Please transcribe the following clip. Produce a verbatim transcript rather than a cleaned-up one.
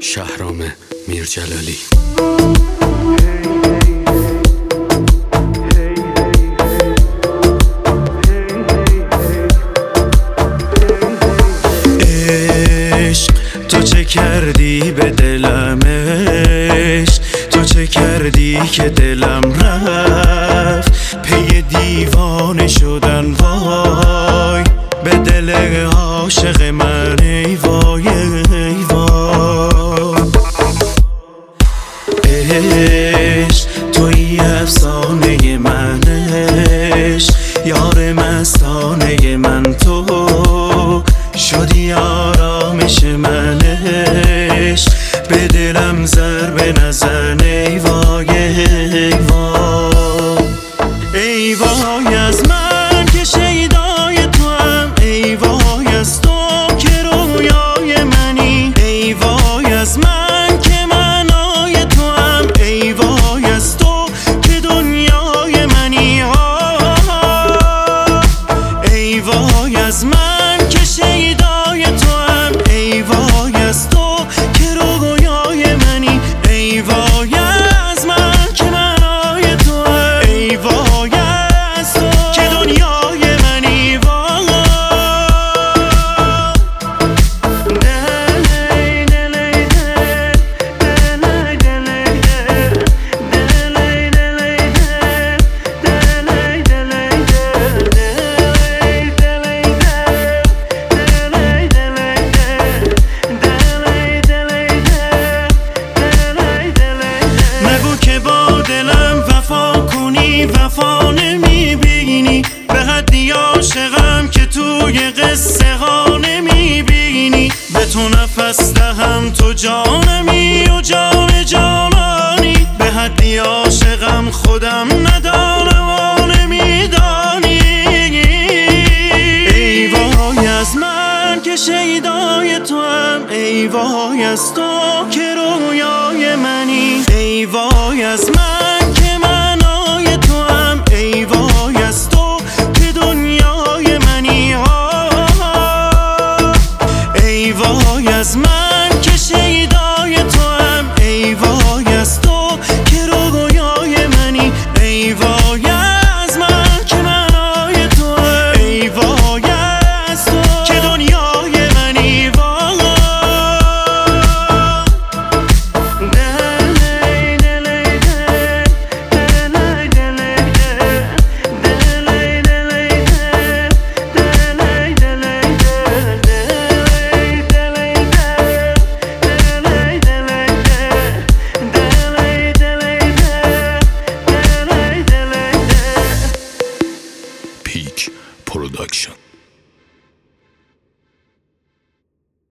شهرام میرجلالی. عشق تو چه کردی به دلم، عشق تو چه کردی که دلم رفت پی دیوانه شدن. وای به دل عاشق من ای وای ای وای. عشق توی افسانه من، عشق یار مستانه من، تو شدی آرامش من. عشق به دلم ضربه نزن ای وای ای وای. ای وای از من که شیدای تو هم، ای وای از تو که رویای منی، ای وای از من که معنای تو هم، ای وای از تو که دنیای منی. ای وای از من که شیدای تو هم، ای وای از تو که رویای منی، ای وای از من که معنای تو هم، ای وای از تو که دنیای منی. نگو که با دلم وفا کنی، وفا نمیبینی، به حدی عاشقم که توی قصه ها نمیبینی. به تو نفس دهم تو جانمی و جان جانانی، به حدی عاشقم خودم ندانم و نمیدانی. ای وای از من که شیدای تو هم، ای وای از تو که رویای منی، ای وای از من که معنای تو هم، ای وای از تو که دنیای منی. ای وای از من که شیدای تو هم، ای وای از تو که رویای منی، ای وای از من که معنای تو هم، ای وای از تو که دنیای منی. پیک پروداکشن.